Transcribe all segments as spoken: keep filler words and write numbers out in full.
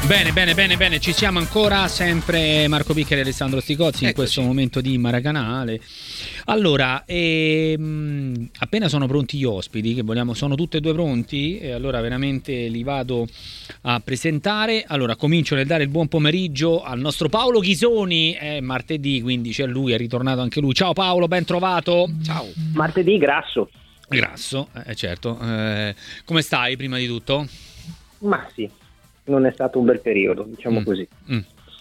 Bene, bene, bene, bene, ci siamo ancora, sempre Marco Piccheri e Alessandro Sticozzi. Eccoci. In questo momento di Maracanale. Allora, ehm, appena sono pronti gli ospiti, che vogliamo, sono tutti e due pronti, e allora veramente li vado a presentare. Allora, comincio nel dare il buon pomeriggio al nostro Paolo Ghisoni, è martedì, quindi c'è lui, è ritornato anche lui. Ciao Paolo, ben trovato. Ciao. Martedì grasso. Grasso, eh, certo. Eh, come stai prima di tutto? Ma sì. Non è stato un bel periodo, diciamo mm. così. Mm.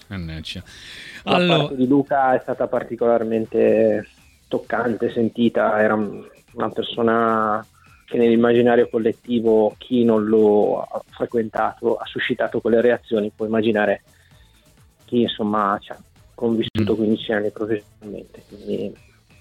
La allora... parte di Luca è stata particolarmente toccante, sentita. Era una persona che nell'immaginario collettivo, chi non lo ha frequentato, ha suscitato quelle reazioni. Può immaginare chi insomma ci ha convissuto mm. quindici anni professionalmente. Quindi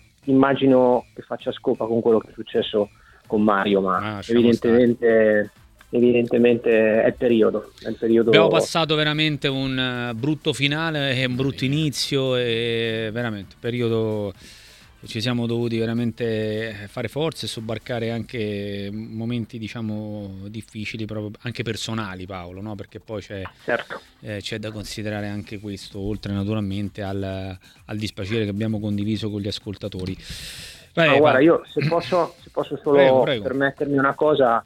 immagino che faccia scopa con quello che è successo con Mario, ma ah, evidentemente... Evidentemente è il periodo, è il periodo. Abbiamo passato veramente un brutto finale e un brutto inizio, e veramente periodo ci siamo dovuti veramente fare forza e sobbarcare anche momenti, diciamo, difficili, proprio anche personali, Paolo, no? Perché poi c'è, certo. eh, c'è da considerare anche questo, oltre naturalmente al, al dispiacere che abbiamo condiviso con gli ascoltatori. Vai, no, guarda, io se posso, se posso solo prego, prego. permettermi una cosa.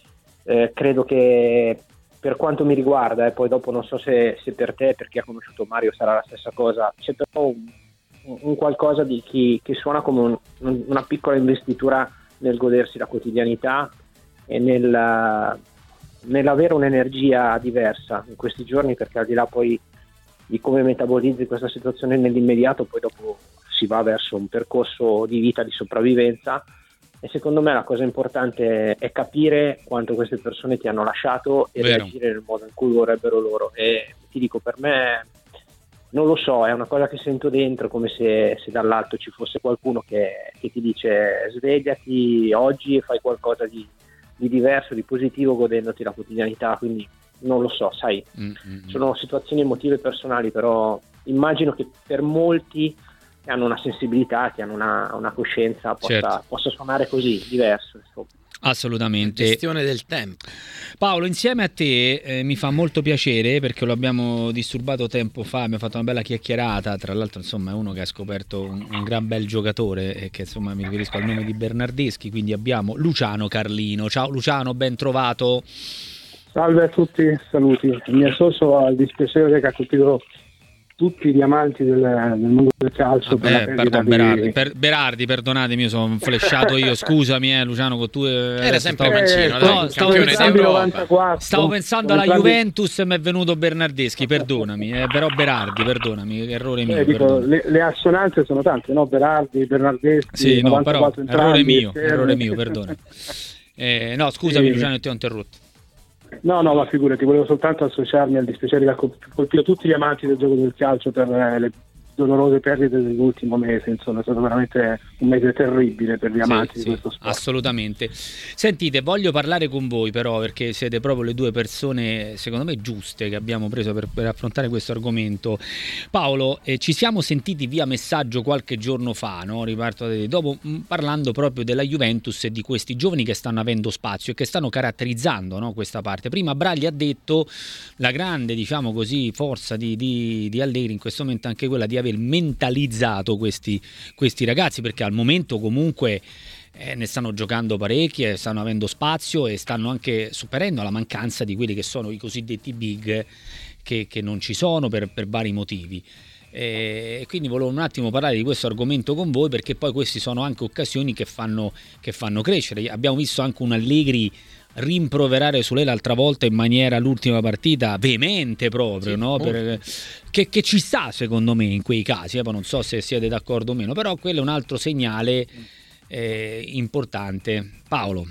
Eh, credo che per quanto mi riguarda, e eh, poi dopo non so se, se per te, per chi ha conosciuto Mario sarà la stessa cosa, c'è però un, un qualcosa di chi, che suona come un, una piccola investitura nel godersi la quotidianità e nel, nell'avere un'energia diversa in questi giorni, perché al di là poi di come metabolizzi questa situazione nell'immediato, poi dopo si va verso un percorso di vita, di sopravvivenza. E secondo me la cosa importante è capire quanto queste persone ti hanno lasciato e Vero. reagire nel modo in cui vorrebbero loro. E ti dico, per me, non lo so, è una cosa che sento dentro, come se, se dall'alto ci fosse qualcuno che, che ti dice svegliati oggi e fai qualcosa di, di diverso, di positivo, godendoti la quotidianità. Quindi non lo so, sai, mm-hmm. sono situazioni emotive personali, però immagino che per molti che hanno una sensibilità, che hanno una, una coscienza, possa, certo. possa suonare così, diverso. Insomma. Assolutamente. Gestione del tempo. Paolo, insieme a te eh, mi fa molto piacere, perché lo abbiamo disturbato tempo fa, abbiamo fatto una bella chiacchierata, tra l'altro insomma è uno che ha scoperto un, un gran bel giocatore, e che insomma mi riferisco al nome di Bernardeschi, quindi abbiamo Luciano Carlino. Ciao Luciano, ben trovato. Salve a tutti, saluti. Mi associo al dispiacere che ha colpito tutti i diamanti del, del mondo del calcio. Vabbè, per perdon, di... Berardi, per, Berardi, perdonatemi, io sono flashato io, scusami eh, Luciano, con tu eh, era sempre mancino, eh, no, stavo pensando, stavo pensando alla Juventus e mi è venuto Bernardeschi, perdonami, eh, però Berardi, perdonami, errore mio. Eh, dico, le, le assonanze sono tante, no? Berardi, Bernardeschi, sì, no, però errore mio, errore mio, perdonami. Eh, no, scusami sì. Luciano, ti ho interrotto. No, no, ma figurati, volevo soltanto associarmi al dispiacere che ha colpito tutti gli amanti del gioco del calcio per le dolorose perdite dell'ultimo mese. Insomma, è stato veramente un mese terribile per gli amanti sì, di questo sì, sport. Assolutamente. Sentite, voglio parlare con voi però, perché siete proprio le due persone secondo me giuste che abbiamo preso per, per affrontare questo argomento. Paolo, eh, ci siamo sentiti via messaggio qualche giorno fa, no? Riparto da te, dopo mh, parlando proprio della Juventus e di questi giovani che stanno avendo spazio e che stanno caratterizzando, no, questa parte. Prima Bragli ha detto la grande, diciamo così, forza di, di, di Allegri in questo momento è anche quella di aver mentalizzato questi, questi ragazzi, perché al momento comunque eh, ne stanno giocando parecchi e stanno avendo spazio e stanno anche superando la mancanza di quelli che sono i cosiddetti big che, che non ci sono per, per vari motivi. E quindi volevo un attimo parlare di questo argomento con voi, perché poi queste sono anche occasioni che fanno, che fanno crescere. Abbiamo visto anche un Allegri rimproverare su lei l'altra volta in maniera, l'ultima partita, veemente proprio, sì, no? Per, che, che ci sta secondo me in quei casi, eh? Poi non so se siete d'accordo o meno, però quello è un altro segnale eh, importante. Paolo.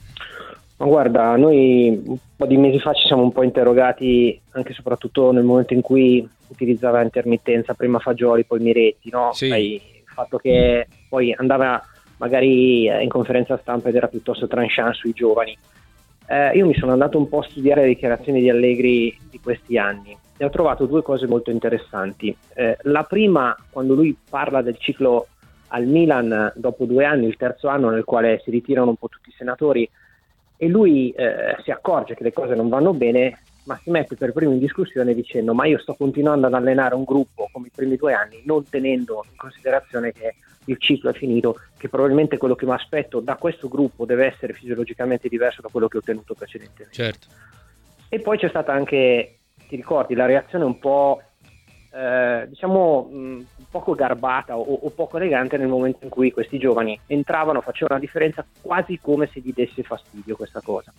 Ma guarda, noi un po' di mesi fa ci siamo un po' interrogati, anche e soprattutto nel momento in cui utilizzava intermittenza, prima Fagioli, poi Miretti, no? Sì. Sai, il fatto che poi andava magari in conferenza stampa ed era piuttosto tranchant sui giovani. Eh, io mi sono andato un po' a studiare le dichiarazioni di Allegri di questi anni e ho trovato due cose molto interessanti. Eh, la prima, quando lui parla del ciclo al Milan dopo due anni, il terzo anno nel quale si ritirano un po' tutti i senatori, e lui eh, si accorge che le cose non vanno bene, ma si mette per primo in discussione dicendo ma io sto continuando ad allenare un gruppo come i primi due anni, non tenendo in considerazione che il ciclo è finito, che probabilmente quello che mi aspetto da questo gruppo deve essere fisiologicamente diverso da quello che ho ottenuto precedentemente. Certo. E poi c'è stata anche, ti ricordi, la reazione un po' eh, diciamo mh, poco garbata o, o poco elegante nel momento in cui questi giovani entravano, facevano la differenza quasi come se gli desse fastidio questa cosa.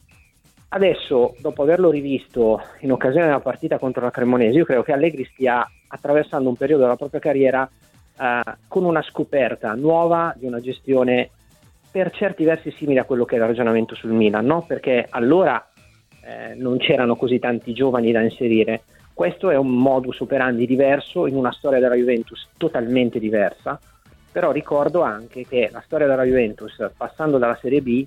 Adesso, dopo averlo rivisto in occasione della partita contro la Cremonese, io credo che Allegri stia attraversando un periodo della propria carriera eh, con una scoperta nuova di una gestione per certi versi simile a quello che è il ragionamento sul Milan, no? Perché allora eh, non c'erano così tanti giovani da inserire. Questo è un modus operandi diverso in una storia della Juventus totalmente diversa, però ricordo anche che la storia della Juventus, passando dalla Serie B,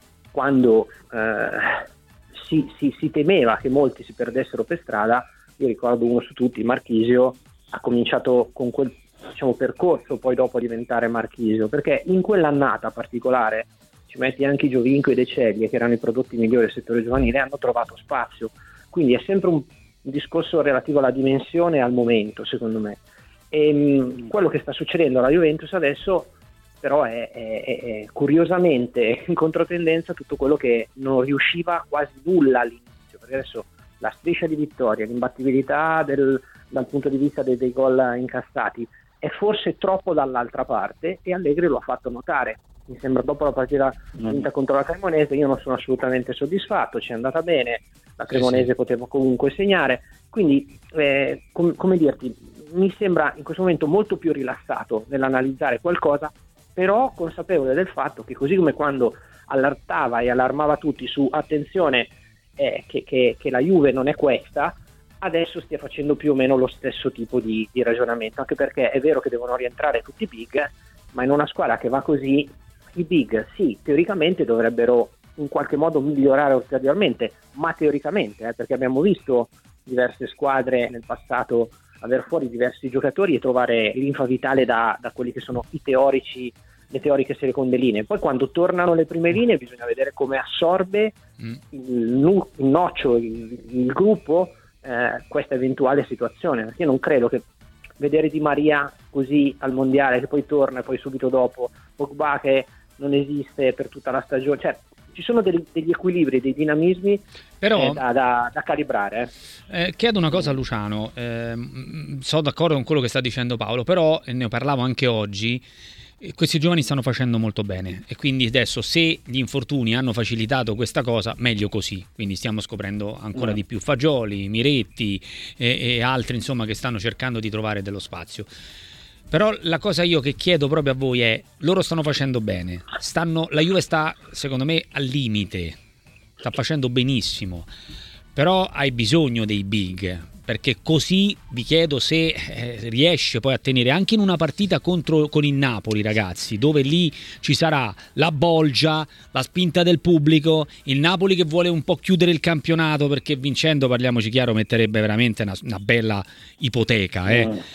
quando eh, Si, si, si temeva che molti si perdessero per strada, io ricordo uno su tutti, Marchisio, ha cominciato con quel diciamo, percorso poi dopo a diventare Marchisio, perché in quell'annata particolare, ci metti anche i Giovinco e De Ceglie, che erano i prodotti migliori del settore giovanile, hanno trovato spazio, quindi è sempre un, un discorso relativo alla dimensione e al momento, secondo me. E mh, quello che sta succedendo alla Juventus adesso però è, è, è curiosamente in controtendenza tutto quello che non riusciva quasi nulla all'inizio, perché adesso la striscia di vittoria, l'imbattibilità del, dal punto di vista dei, dei gol incassati è forse troppo dall'altra parte, e Allegri lo ha fatto notare. Mi sembra dopo la partita vinta contro la Cremonese io non sono assolutamente soddisfatto, ci è andata bene, la Cremonese sì, sì. poteva comunque segnare, quindi eh, com- come dirti, mi sembra in questo momento molto più rilassato nell'analizzare qualcosa, però consapevole del fatto che così come quando allertava e allarmava tutti su attenzione eh, che, che, che la Juve non è questa, adesso stia facendo più o meno lo stesso tipo di, di ragionamento, anche perché è vero che devono rientrare tutti i big, ma in una squadra che va così i big sì, teoricamente dovrebbero in qualche modo migliorare ulteriormente, ma teoricamente, eh, perché abbiamo visto diverse squadre nel passato aver fuori diversi giocatori e trovare linfa vitale da, da quelli che sono i teorici, le teoriche seconde linee. Poi quando tornano le prime linee bisogna vedere come assorbe mm. il, il noccio, il, il gruppo eh, questa eventuale situazione, perché io non credo che vedere Di Maria così al mondiale che poi torna e poi subito dopo Pogba che non esiste per tutta la stagione, cioè ci sono degli, degli equilibri, dei dinamismi però, eh, da, da, da calibrare. Eh, chiedo una cosa a Luciano, eh, sono d'accordo con quello che sta dicendo Paolo, però e ne parlavo anche oggi, questi giovani stanno facendo molto bene e quindi adesso se gli infortuni hanno facilitato questa cosa, meglio così, quindi stiamo scoprendo ancora mm. di più Fagioli, Miretti e, e altri insomma che stanno cercando di trovare dello spazio. Però la cosa io che chiedo proprio a voi è, loro stanno facendo bene, stanno, la Juve sta secondo me al limite, sta facendo benissimo, però hai bisogno dei big, perché così vi chiedo se eh, riesce poi a tenere anche in una partita contro con il Napoli, ragazzi, dove lì ci sarà la bolgia, la spinta del pubblico, il Napoli che vuole un po' chiudere il campionato perché vincendo, parliamoci chiaro, metterebbe veramente una, una bella ipoteca, eh. Mm.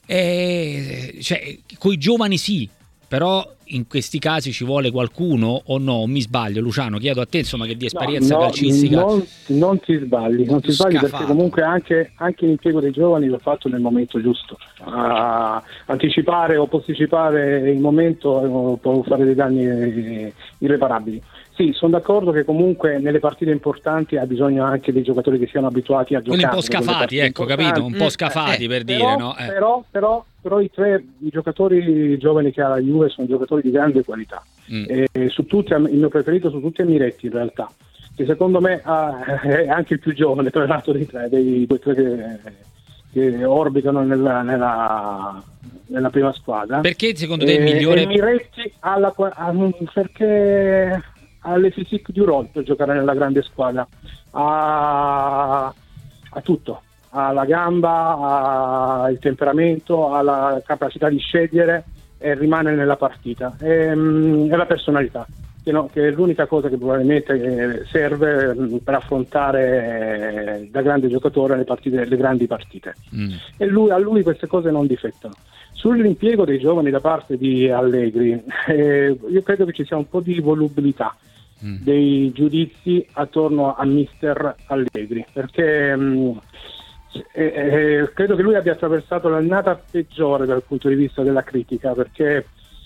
Eh, cioè, coi giovani sì, però in questi casi ci vuole qualcuno o no? Mi sbaglio, Luciano? Chiedo a te, insomma, che di esperienza no, no, calcistica. Non, non ti sbagli, non ti sbagli perché comunque anche, anche l'impiego dei giovani l'ho fatto nel momento giusto. Uh, anticipare o posticipare il momento può fare dei danni irreparabili. Sì, sono d'accordo che comunque nelle partite importanti ha bisogno anche dei giocatori che siano abituati a giocare. Un po' scafati, ecco, capito? Un po' scafati eh, per però, dire, no? Eh. Però, però, però i tre i giocatori giovani che ha la Juve sono giocatori di grande qualità. Mm. E su tutti, il mio preferito su tutti è Miretti in realtà, che secondo me ha, è anche il più giovane tra l'altro dei tre, dei due tre che, che orbitano nella, nella, nella prima squadra. Perché secondo te è il migliore? E Miretti ha la, ha, perché ha le physique du role per giocare nella grande squadra, ha, ha tutto, ha la gamba, ha il temperamento, ha la capacità di scegliere e rimane nella partita, e, um, è la personalità che, no, che è l'unica cosa che probabilmente serve per affrontare eh, da grande giocatore le, partite, le grandi partite mm. e lui, a lui queste cose non difettano. Sull'impiego dei giovani da parte di Allegri eh, io credo che ci sia un po' di volubilità mm. dei giudizi attorno a mister Allegri, perché mh, eh, eh, credo che lui abbia attraversato l'annata peggiore dal punto di vista della critica, perché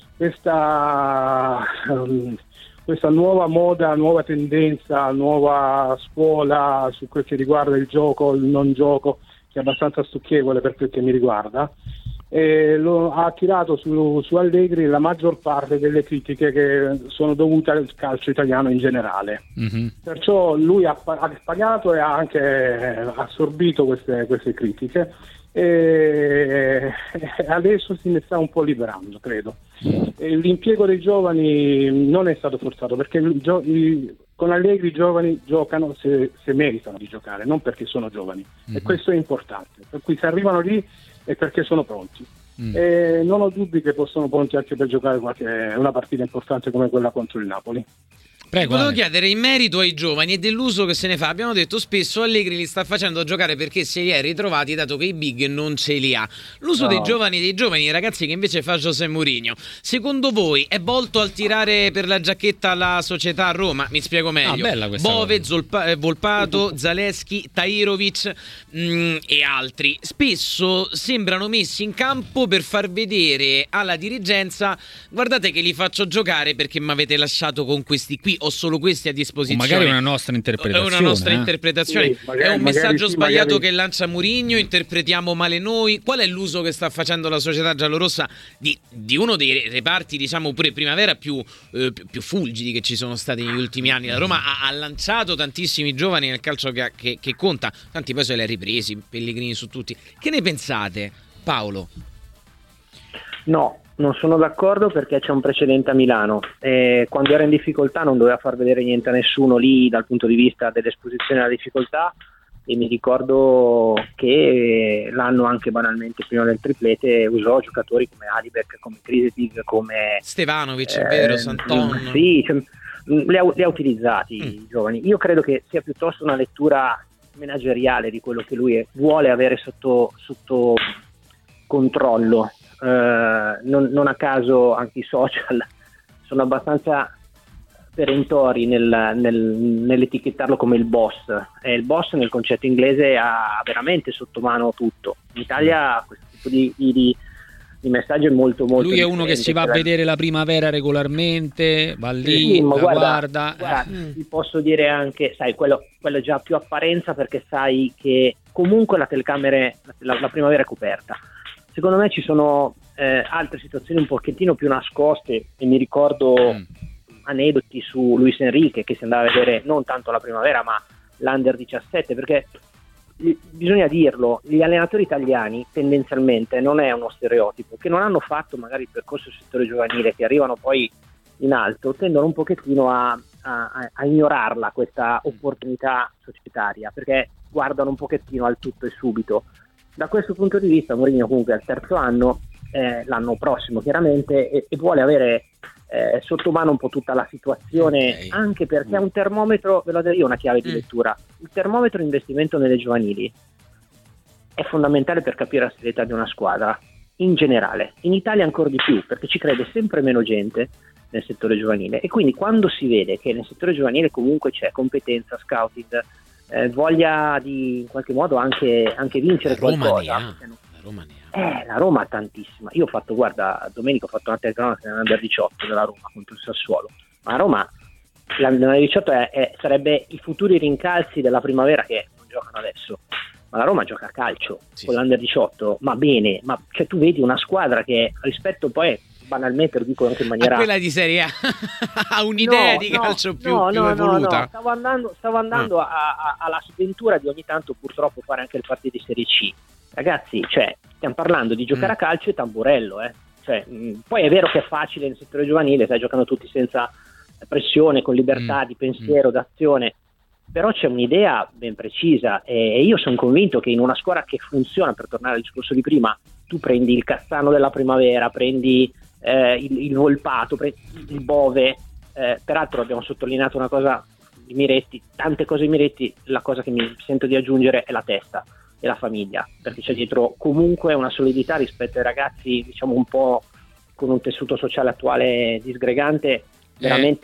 questa, um, questa nuova moda, nuova tendenza, nuova scuola su quel che riguarda il gioco, il non gioco, che è abbastanza stucchevole per quel che mi riguarda, e lo ha attirato su, su Allegri la maggior parte delle critiche che sono dovute al calcio italiano in generale. Mm-hmm. Perciò lui ha, ha pagato e ha anche assorbito queste, queste critiche, e adesso si ne sta un po' liberando, credo. E l'impiego dei giovani non è stato forzato, perché i, i, con Allegri i giovani giocano se, se meritano di giocare, non perché sono giovani. Mm-hmm. E questo è importante, per cui se arrivano lì è perché sono pronti. Mm. E non ho dubbi che possono pronti anche per giocare qualche, una partita importante come quella contro il Napoli. Prego, volevo chiedere in merito ai giovani e dell'uso che se ne fa. Abbiamo detto spesso Allegri li sta facendo giocare perché se li è ritrovati, dato che i big non ce li ha. L'uso no. dei giovani, dei giovani ragazzi che invece fa José Mourinho, secondo voi è volto al tirare per la giacchetta la società a Roma? Mi spiego meglio. Ah, Bove, Zolpa, Volpato, Zaleschi, Tahirovic mh, e altri spesso sembrano messi in campo per far vedere alla dirigenza: guardate che li faccio giocare perché mi avete lasciato con questi qui, ho solo questi a disposizione. O magari una nostra interpretazione. È una nostra eh? interpretazione. Sì, magari, è un messaggio sì, sbagliato magari... che lancia Mourinho, interpretiamo male noi. Qual è l'uso che sta facendo la società giallorossa di, di uno dei reparti, diciamo pure primavera, più, eh, più, più fulgidi che ci sono stati negli ultimi anni? La Roma ha, ha lanciato tantissimi giovani nel calcio che, che, che conta, tanti poi se li ha ripresi, Pellegrini su tutti. Che ne pensate, Paolo? No, non sono d'accordo, perché c'è un precedente a Milano. Eh, quando era in difficoltà non doveva far vedere niente a nessuno lì dal punto di vista dell'esposizione alla difficoltà, e mi ricordo che l'anno anche banalmente prima del triplete usò giocatori come Alibek, come Krisetic, come Stevanovic, eh, è vero, Santon. Sì, cioè, li, ha, li ha utilizzati mm. i giovani. Io credo che sia piuttosto una lettura manageriale di quello che lui è, vuole avere sotto, sotto controllo. Uh, non, non a caso anche i social sono abbastanza perentori nel, nel, nell'etichettarlo come il boss, e il boss nel concetto inglese ha veramente sotto mano tutto. In Italia questo tipo di, di, di messaggio è molto molto lui è uno che si va a vedere la primavera regolarmente, va lì, sì, ma la guarda, guarda, guarda mm. ti posso dire anche, sai, quello, quello è già più apparenza, perché sai che comunque la telecamera, la, la primavera è coperta. Secondo me ci sono eh, altre situazioni un pochettino più nascoste, e mi ricordo mm. aneddoti su Luis Enrique, che si andava a vedere non tanto la primavera ma l'Under diciassette, perché bisogna dirlo, gli allenatori italiani tendenzialmente, non è uno stereotipo, che non hanno fatto magari il percorso del settore giovanile, che arrivano poi in alto, tendono un pochettino a, a, a ignorarla questa opportunità societaria, perché guardano un pochettino al tutto e subito. Da questo punto di vista Mourinho comunque al terzo anno, eh, l'anno prossimo chiaramente, e, e vuole avere eh, sotto mano un po' tutta la situazione, okay. Anche perché è un termometro, ve lo do io una chiave di mm. lettura, il termometro investimento nelle giovanili è fondamentale per capire la serietà di una squadra in generale, in Italia ancora di più, perché ci crede sempre meno gente nel settore giovanile, e quindi quando si vede che nel settore giovanile comunque c'è competenza, scouting, Eh, voglia di in qualche modo anche, anche vincere la Roma qualcosa. Ne ha, la Roma ne ha. Eh, la Roma ha tantissima. Io ho fatto, guarda, domenica ho fatto una telecronaca nell'Under diciotto della Roma contro il Sassuolo. Ma la Roma, l'Under diciotto è, è, sarebbe i futuri rincalzi della primavera che non giocano adesso. Ma la Roma gioca a calcio sì, con l'Under diciotto, ma bene, ma cioè, tu vedi una squadra che rispetto poi banalmente, lo dico anche in maniera... A quella di Serie A ha un'idea no, di no, calcio più, no, più no, evoluta. No, no. Stavo andando, stavo andando ah. a, a, alla sventura di ogni tanto purtroppo fare anche le partite di Serie C. Ragazzi, cioè, stiamo parlando di giocare mm. a calcio e tamburello, eh. Cioè, mh, poi è vero che è facile nel settore giovanile, sai, giocano tutti senza pressione, con libertà mm. di pensiero, mm. d'azione, però c'è un'idea ben precisa, e io sono convinto che in una squadra che funziona, per tornare al discorso di prima, tu prendi il Cassano della primavera, prendi eh, il, il Volpato, prendi il Bove, eh, peraltro abbiamo sottolineato una cosa di Miretti, tante cose di Miretti, la cosa che mi sento di aggiungere è la testa e la famiglia, perché c'è dietro comunque una solidità rispetto ai ragazzi, diciamo un po' con un tessuto sociale attuale disgregante, veramente... Eh.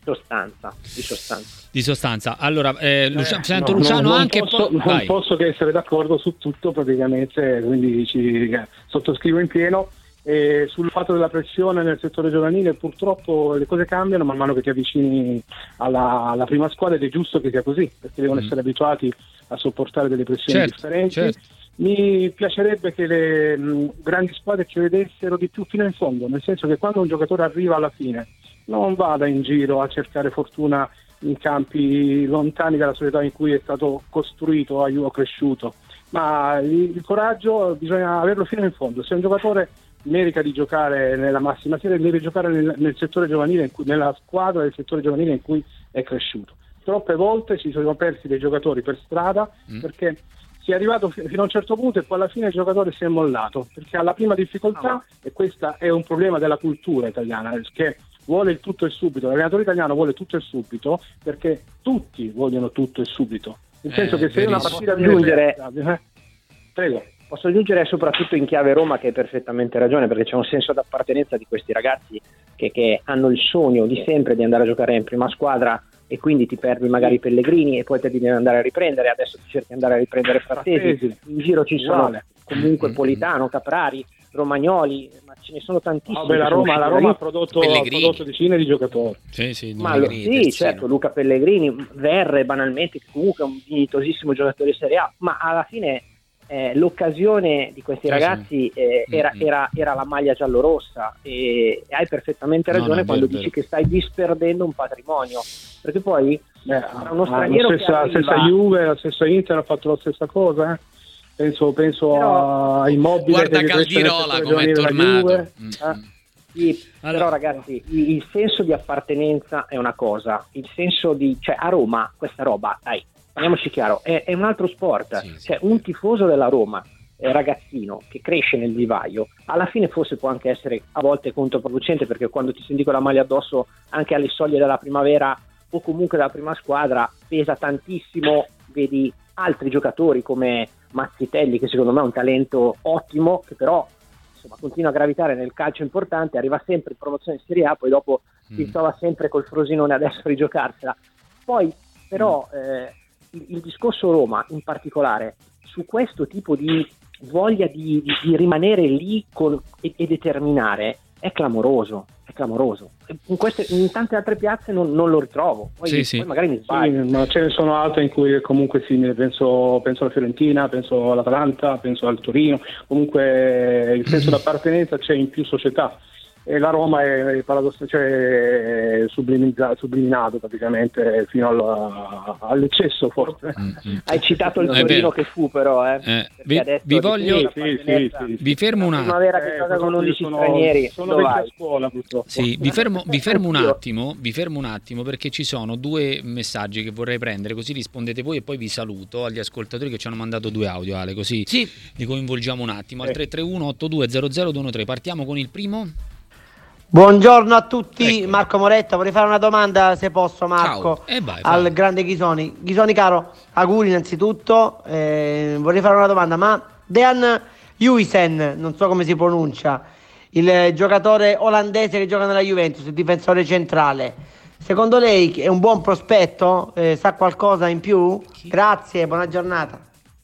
sostanza, di sostanza. Di sostanza. Allora, eh, Lucia- eh, sento no, Luciano non anche... Posso, po- non posso che essere d'accordo su tutto praticamente, quindi ci eh, sottoscrivo in pieno. E sul fatto della pressione nel settore giovanile, purtroppo le cose cambiano man mano che ti avvicini alla, alla prima squadra, ed è giusto che sia così, perché devono mm. essere abituati a sopportare delle pressioni certo, differenti. Certo. Mi piacerebbe che le mh, grandi squadre ci vedessero di più fino in fondo, nel senso che quando un giocatore arriva alla fine non vada in giro a cercare fortuna in campi lontani dalla società in cui è stato costruito o cresciuto, ma il, il coraggio bisogna averlo fino in fondo. Se un giocatore merita di giocare nella massima serie, deve giocare nel, nel settore giovanile, in cui, nella squadra del settore giovanile in cui è cresciuto. Troppe volte ci sono persi dei giocatori per strada mm. perché si è arrivato fino a un certo punto e poi alla fine il giocatore si è mollato, perché alla prima difficoltà, ah, e questo è un problema della cultura italiana, che vuole il tutto e subito. L'allenatore italiano vuole tutto e subito perché tutti vogliono tutto e subito, nel eh, senso che se una partita di aggiungere eh, prego Posso aggiungere soprattutto in chiave Roma, che hai perfettamente ragione, perché c'è un senso d'appartenenza di questi ragazzi che, che hanno il sogno di sempre di andare a giocare in prima squadra, e quindi ti perdi magari Pellegrini e poi te li devi andare a riprendere. Adesso ti cerchi di andare a riprendere Frattesi, in giro ci sono comunque Politano, Caprari, Romagnoli, ma ce ne sono tantissimi. Oh, beh, la Roma, la Roma ha prodotto, ha prodotto decine di giocatori. Sì, sì, ma lo, sì certo, Luca Pellegrini, Verre banalmente, che comunque è un dignitosissimo giocatore di Serie A, ma alla fine eh, l'occasione di questi ragazzi eh, era, era, era la maglia giallorossa, e hai perfettamente ragione no, quando vero, dici vero. che stai disperdendo un patrimonio, perché poi Beh, uno straniero la stessa, che arriva... stessa Juve, la stessa Inter ha fatto la stessa cosa, eh? penso, penso però, a Immobile, guarda Caldirola come è tornato Juve, mm. eh? Sì, allora, però ragazzi, il, il senso di appartenenza è una cosa, il senso di, cioè a Roma questa roba, dai, parliamoci chiaro, è, è un altro sport, sì, cioè sì. Un tifoso della Roma, eh, ragazzino che cresce nel vivaio, alla fine forse può anche essere a volte controproducente, perché quando ti senti con la maglia addosso anche alle soglie della primavera o comunque della prima squadra pesa tantissimo. Vedi altri giocatori come Mazzitelli, che secondo me è un talento ottimo, che però insomma continua a gravitare nel calcio importante, arriva sempre in promozione in Serie A, poi dopo mm. si trova sempre col Frosinone adesso a rigiocarsela. Poi però mm. eh, il, il discorso Roma in particolare, su questo tipo di voglia di, di, di rimanere lì con, e, e determinare, è clamoroso, è clamoroso. In, queste, in tante altre piazze non, non lo ritrovo. Poi, sì, poi sì. magari mi sbaglio. Sì, ma ce ne sono altre in cui è comunque simile. Penso, penso alla Fiorentina, penso all'Atalanta, penso al Torino. Comunque il senso d'appartenenza c'è in più società. E la Roma è, paradosso, cioè, è subliminato praticamente fino alla, all'eccesso forse. Mm-hmm. Hai citato il Torino che fu però eh, eh vi, vi voglio sì, sì, sì, vi fermo un attimo che gioca con undici stranieri, sono vecchio a scuola purtroppo. Sì, vi fermo, vi fermo un attimo vi fermo un attimo perché ci sono due messaggi che vorrei prendere, così rispondete voi e poi vi saluto agli ascoltatori che ci hanno mandato due audio, Ale, così sì. li coinvolgiamo un attimo al tre tre uno otto due zero zero due uno tre. Partiamo con il primo. Buongiorno a tutti, ecco. Marco Moretta, vorrei fare una domanda se posso, Marco, eh vai, al vai. grande Ghisoni. Ghisoni caro, auguri innanzitutto, eh, vorrei fare una domanda, ma Dean Huijsen, non so come si pronuncia, il giocatore olandese che gioca nella Juventus, il difensore centrale, secondo lei è un buon prospetto? Eh, sa qualcosa in più? Chi? Grazie, buona giornata.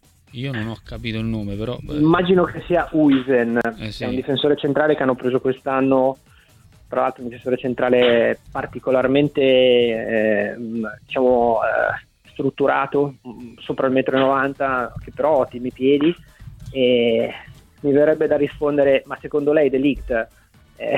Io non ho capito il nome, però immagino che sia Huijsen, eh sì. È un difensore centrale che hanno preso quest'anno, tra l'altro un difensore centrale particolarmente eh, diciamo eh, strutturato, sopra il metro e novanta, che però ha ottimi piedi, e mi verrebbe da rispondere, ma secondo lei De Ligt eh,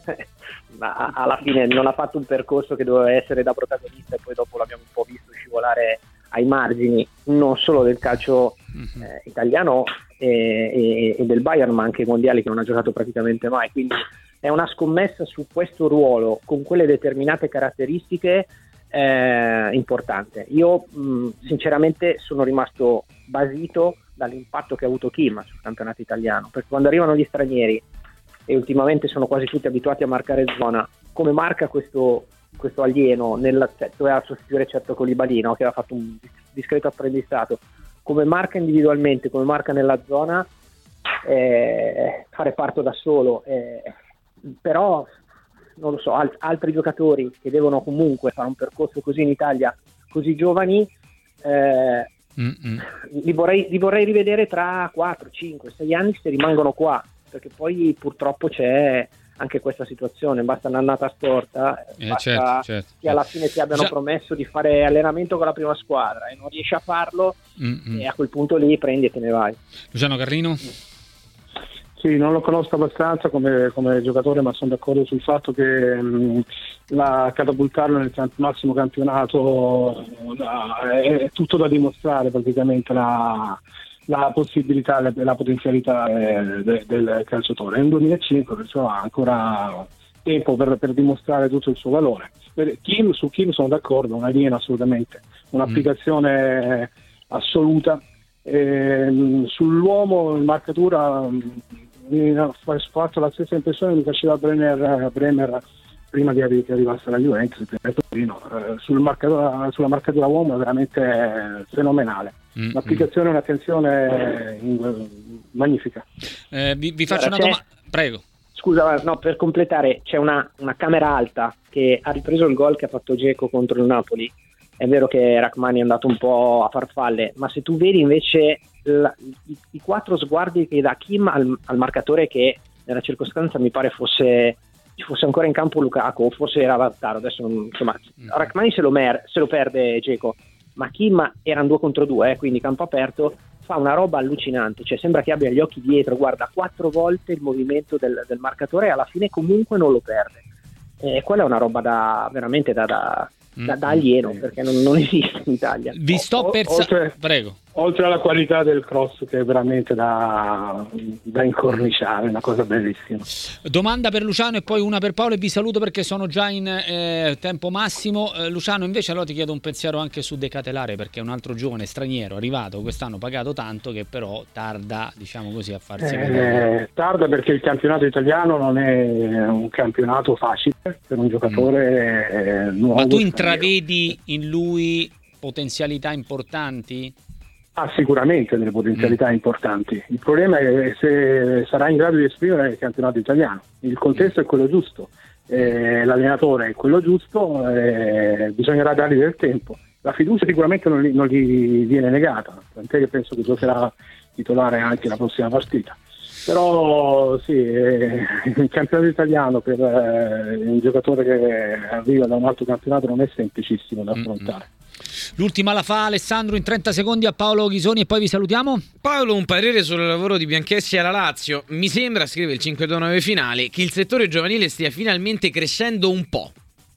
ma alla fine non ha fatto un percorso che doveva essere da protagonista, e poi dopo l'abbiamo un po' visto scivolare ai margini non solo del calcio eh, italiano e, e, e del Bayern, ma anche ai mondiali, che non ha giocato praticamente mai, quindi è una scommessa su questo ruolo con quelle determinate caratteristiche eh, importante. Io mh, sinceramente sono rimasto basito dall'impatto che ha avuto Kim sul campionato italiano, perché quando arrivano gli stranieri, e ultimamente sono quasi tutti abituati a marcare zona, come marca questo, questo alieno, nella, cioè, doveva sostituire certo Koulibaly, no? Che aveva fatto un discreto apprendistato, come marca individualmente, come marca nella zona, eh, fa reparto da solo, eh, però non lo so, alt- altri giocatori che devono comunque fare un percorso così in Italia, così giovani, eh, li vorrei, li vorrei rivedere tra quattro, cinque, sei anni se rimangono qua, perché poi purtroppo c'è anche questa situazione, basta un'annata storta, eh, basta certo, certo. che alla fine ti abbiano Già. promesso di fare allenamento con la prima squadra e non riesci a farlo, Mm-mm. e a quel punto lì prendi e te ne vai. Luciano Carlino? Sì, non lo conosco abbastanza come, come giocatore, ma sono d'accordo sul fatto che mh, la catapultarlo nel camp- massimo campionato la, è, è tutto da dimostrare praticamente la, la possibilità e la potenzialità eh, de, del calciatore. È un duemilacinque, perciò ha ancora tempo per, per dimostrare tutto il suo valore. Per Kim, su Kim sono d'accordo, un alieno assolutamente, un'applicazione mm. assoluta. E, sull'uomo in marcatura mi ha fatto la stessa impressione che mi faceva Bremer, Bremer prima di arri- che arrivasse alla Juventus, eh, sul marcatura, sulla marcatura uomo è veramente fenomenale. Mm-hmm. Un'applicazione e un'attenzione in, magnifica. Eh, vi, vi faccio Guarda, una domanda, prego. Scusa, no, per completare, c'è una, una camera alta che ha ripreso il gol che ha fatto Dzeko contro il Napoli. È vero che Rachmani è andato un po' a farfalle, ma se tu vedi invece la, i, i quattro sguardi che dà Kim al, al marcatore, che nella circostanza mi pare fosse ci fosse ancora in campo Lukaku, o forse era Lautaro, adesso non, insomma, mm. Rachmani se lo, mer- se lo perde Dzeko, ma Kim erano due contro due, eh, quindi campo aperto, fa una roba allucinante, cioè sembra che abbia gli occhi dietro, guarda quattro volte il movimento del, del marcatore e alla fine comunque non lo perde. E quella è una roba da veramente da, da Da, da alieno, perché non, non esiste in Italia. Vi sto per oltre, prego. Oltre alla qualità del cross, che è veramente da, da incorniciare, una cosa bellissima. Domanda per Luciano e poi una per Paolo, e vi saluto perché sono già in eh, tempo massimo. eh, Luciano, invece allora ti chiedo un pensiero anche su De Catelare, perché è un altro giovane straniero arrivato quest'anno, pagato tanto, che però tarda, diciamo così, a farsi vedere. Eh, tarda perché il campionato italiano non è un campionato facile per un giocatore mm. eh, nuovo. Ma tu intravedi in lui potenzialità importanti? Ha sicuramente delle potenzialità mm. importanti. Il problema è se sarà in grado di esprimere il campionato italiano. Il contesto è quello giusto, eh, l'allenatore è quello giusto, eh, bisognerà dargli del tempo. La fiducia sicuramente non gli, non gli viene negata, tant'è che penso che giocherà titolare anche la prossima partita. Però sì, eh, il campionato italiano per eh, un giocatore che arriva da un altro campionato non è semplicissimo da affrontare. Mm-hmm. L'ultima la fa Alessandro in trenta secondi a Paolo Ghisoni e poi vi salutiamo. Paolo, un parere sul lavoro di Bianchessi alla Lazio. Mi sembra, scrive il cinque nove finale, che il settore giovanile stia finalmente crescendo un po'.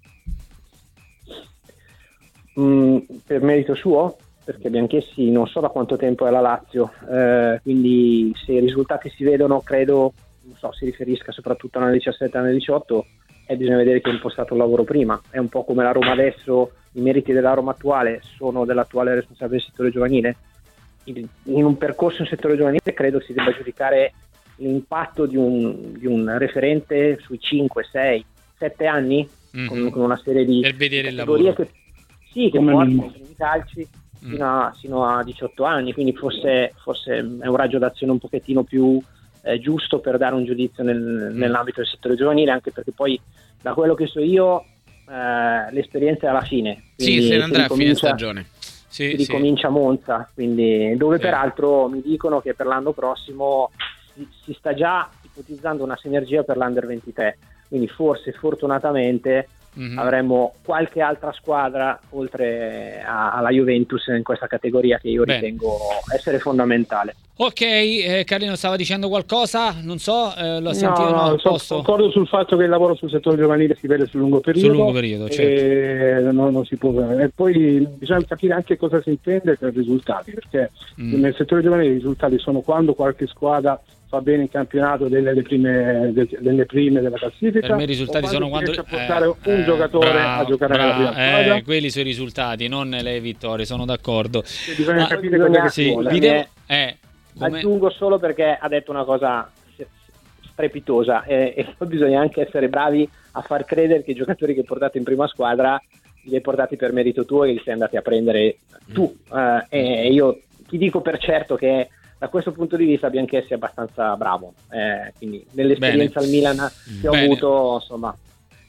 Mm, per merito suo? Perché Bianchessi non so da quanto tempo è alla Lazio, eh, quindi se i risultati si vedono, credo, non so, si riferisca soprattutto all'anno diciassette, all'anno diciotto, e bisogna vedere che ha impostato il lavoro prima. È un po' come la Roma adesso, i meriti della Roma attuale sono dell'attuale responsabile del settore giovanile. In, in un percorso in settore giovanile credo si debba giudicare l'impatto di un, di un referente sui cinque, sei, sette anni, mm-hmm. con, con una serie di per vedere il lavoro. Che, sì, che portano i calci fino a, fino a diciotto anni, quindi forse, forse è un raggio d'azione un pochettino più eh, giusto per dare un giudizio nel, mm. nell'ambito del settore giovanile, anche perché poi da quello che so io eh, l'esperienza è alla fine. Sì, se ne andrà a fine stagione. Sì, si ricomincia a Monza, quindi, dove sì. peraltro mi dicono che per l'anno prossimo si, si sta già ipotizzando una sinergia per l'Under ventitré, quindi forse fortunatamente Mm-hmm. avremo qualche altra squadra oltre a, alla Juventus in questa categoria, che io Bene. ritengo essere fondamentale. Ok, eh, Carlino stava dicendo qualcosa, non so, eh, l'ho sentito. No, no, sono d'accordo sul fatto che il lavoro sul settore giovanile si vede sul lungo periodo. Sul lungo periodo, certo. E non, non si può, e poi bisogna capire anche cosa si intende per risultati, perché mm. nel settore giovanile i risultati sono quando qualche squadra fa bene in campionato delle prime, delle prime della classifica. Per me i risultati sono quando riesce a portare eh, un eh, giocatore bravo, a giocare bravo, nella prima squadra. Eh, quelli sono i risultati, non le vittorie, sono d'accordo. E bisogna ah, capire cosa sì, vuole. Video, eh, aggiungo solo perché ha detto una cosa strepitosa e, e poi bisogna anche essere bravi a far credere che i giocatori che portate in prima squadra li hai portati per merito tuo e li sei andati a prendere tu. Mm. Uh, e io ti dico per certo che da questo punto di vista Bianchessi è abbastanza bravo, eh, quindi nell'esperienza Bene. al Milan che ho Bene. avuto, insomma,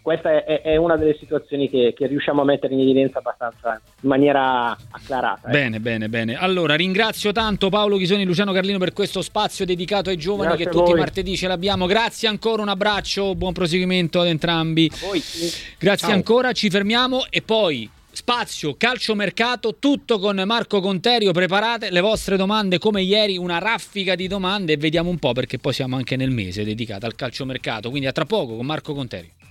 questa è, è una delle situazioni che, che riusciamo a mettere in evidenza abbastanza in maniera acclarata. Bene, eh. bene, bene. Allora ringrazio tanto Paolo Chisoni e Luciano Carlino per questo spazio dedicato ai giovani. Grazie che tutti i martedì ce l'abbiamo. Grazie ancora, un abbraccio, buon proseguimento ad entrambi. Grazie Ciao. ancora, ci fermiamo e poi spazio calciomercato, tutto con Marco Conterio. Preparate le vostre domande come ieri, una raffica di domande, e vediamo un po', perché poi siamo anche nel mese dedicato al calciomercato. Quindi a tra poco con Marco Conterio.